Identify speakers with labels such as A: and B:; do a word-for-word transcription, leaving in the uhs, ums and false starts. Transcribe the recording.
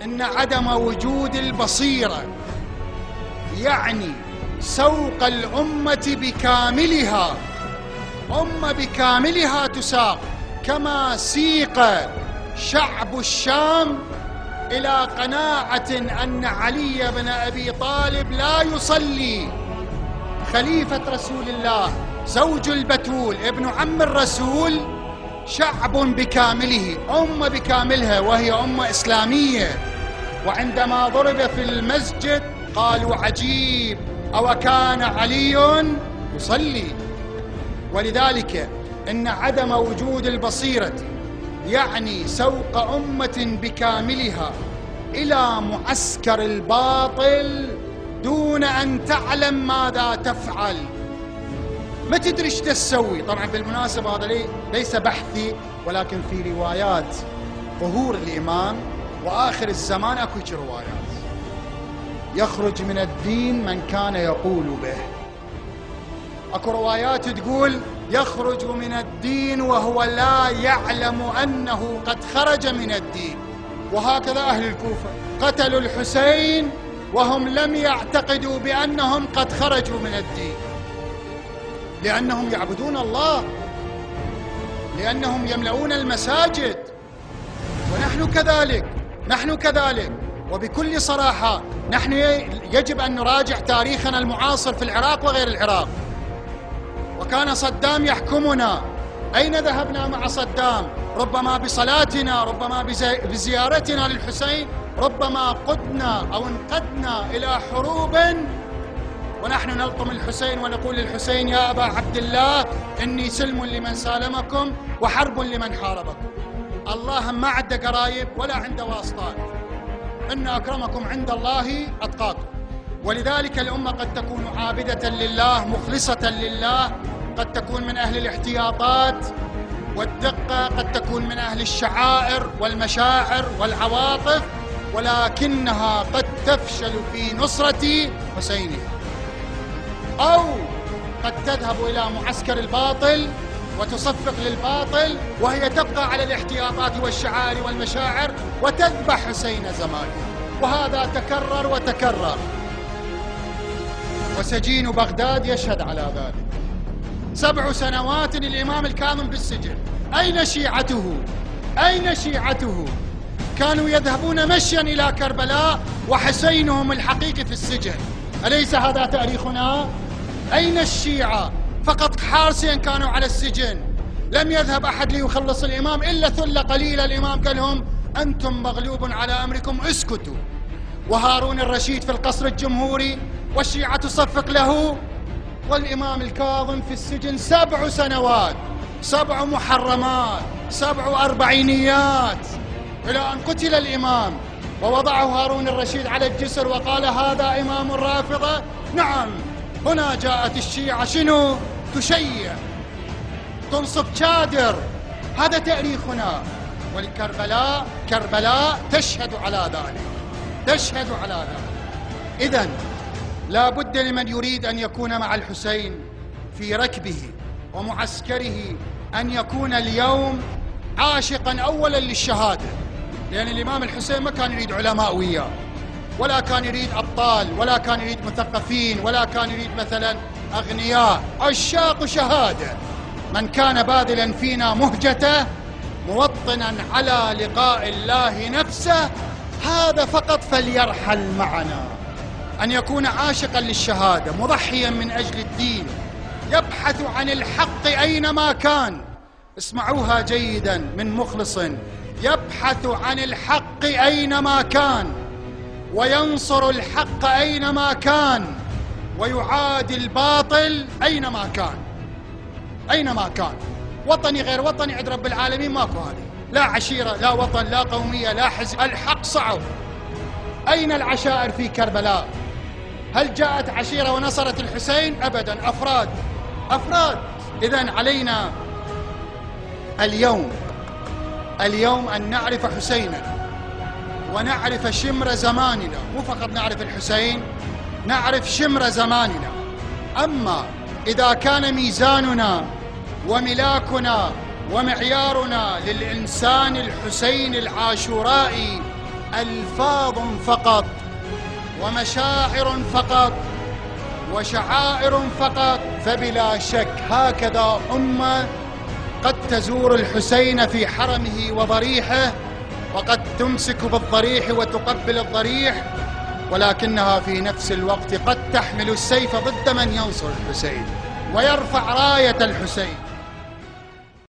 A: إن عدم وجود البصيرة يعني سوق الأمة بكاملها، أمة بكاملها تساق، كما سيق شعب الشام إلى قناعة أن علي بن أبي طالب لا يصلي، خليفة رسول الله، زوج البتول، ابن عم الرسول، شعب بكامله، أمة بكاملها، وهي أمة إسلامية. وعندما ضرب في المسجد قالوا عجيب، أو كان علي يصلي. ولذلك إن عدم وجود البصيرة يعني سوق أمة بكاملها إلى معسكر الباطل دون أن تعلم ماذا تفعل، ما تدري ايش تسوي. طبعا بالمناسبة هذا لي ليس بحثي، ولكن في روايات ظهور الإمام وآخر الزمان أكو روايات يخرج من الدين من كان يقول به. أكو روايات تقول يخرج من الدين وهو لا يعلم أنه قد خرج من الدين. وهكذا أهل الكوفة قتلوا الحسين وهم لم يعتقدوا بأنهم قد خرجوا من الدين، لأنهم يعبدون الله، لأنهم يملؤون المساجد. ونحن كذلك، نحن كذلك. وبكل صراحة نحن يجب أن نراجع تاريخنا المعاصر في العراق وغير العراق. وكان صدام يحكمنا، أين ذهبنا مع صدام؟ ربما بصلاتنا، ربما بزيارتنا للحسين، ربما قدنا أو انقدنا إلى حروب ونحن نلطم الحسين ونقول للحسين يا أبا عبد الله إني سلم لمن سالمكم وحرب لمن حاربكم. الله ما عنده قرايب ولا عنده واسطات، إن أكرمكم عند الله أتقاكم. ولذلك الأمة قد تكون عابدة لله مخلصة لله، قد تكون من أهل الاحتياطات والدقة، قد تكون من أهل الشعائر والمشاعر والعواطف، ولكنها قد تفشل في نصرة حسينها، أو قد تذهب إلى معسكر الباطل وتصفق للباطل وهي تبقى على الاحتياطات والشعائر والمشاعر وتذبح حسين زمانه. وهذا تكرر وتكرر، وسجين بغداد يشهد على ذلك. سبع سنوات الإمام الكاظم بالسجن، أين شيعته؟ أين شيعته؟ كانوا يذهبون مشيا إلى كربلاء وحسينهم الحقيقي في السجن. أليس هذا تاريخنا؟ أين الشيعة؟ فقط حارسين كانوا على السجن، لم يذهب أحد ليخلص الإمام إلا ثلة قليلة. الإمام قال لهم أنتم مغلوب على أمركم اسكتوا. وهارون الرشيد في القصر الجمهوري والشيعة تصفق له، والإمام الكاظم في السجن سبع سنوات، سبع محرمات، سبع أربعينيات، إلى أن قتل الإمام ووضعه هارون الرشيد على الجسر وقال هذا إمام الرافضة. نعم، هنا جاءت الشيعة شنو؟ تشيع، تنصب كادر. هذا تاريخنا. والكربلاء كربلاء تشهد على ذلك، تشهد على ذلك. إذن لا بد لمن يريد أن يكون مع الحسين في ركبه ومعسكره أن يكون اليوم عاشقا أولا للشهادة، لأن الإمام الحسين ما كان يريد علماء وياه، ولا كان يريد أبطال، ولا كان يريد مثقفين، ولا كان يريد مثلا أغنياء، عشاق شهادة. من كان باذلا فينا مهجته موطنا على لقاء الله نفسه، هذا فقط فليرحل معنا. أن يكون عاشقا للشهادة، مضحيا من أجل الدين، يبحث عن الحق أينما كان. اسمعوها جيدا من مخلص: يبحث عن الحق أينما كان، وينصر الحق أينما كان، ويعادي الباطل أينما كان. أينما كان، وطني غير وطني عند رب العالمين ماكو هذه، لا عشيرة، لا وطن، لا قومية، لا حزب. الحق صعب. أين العشائر في كربلاء؟ هل جاءت عشيرة ونصرت الحسين؟ أبدا، أفراد أفراد. إذن علينا اليوم اليوم أن نعرف حسينا ونعرف شمر زماننا، مو فقط نعرف الحسين، نعرف شمر زماننا. أما إذا كان ميزاننا وملاكنا ومعيارنا للإنسان الحسين العاشورائي ألفاظ فقط ومشاعر فقط وشعائر فقط، فبلا شك هكذا أمة قد تزور الحسين في حرمه وضريحه، وقد تمسك بالضريح وتقبل الضريح، ولكنها في نفس الوقت قد تحمل السيف ضد من ينصر الحسين ويرفع راية الحسين.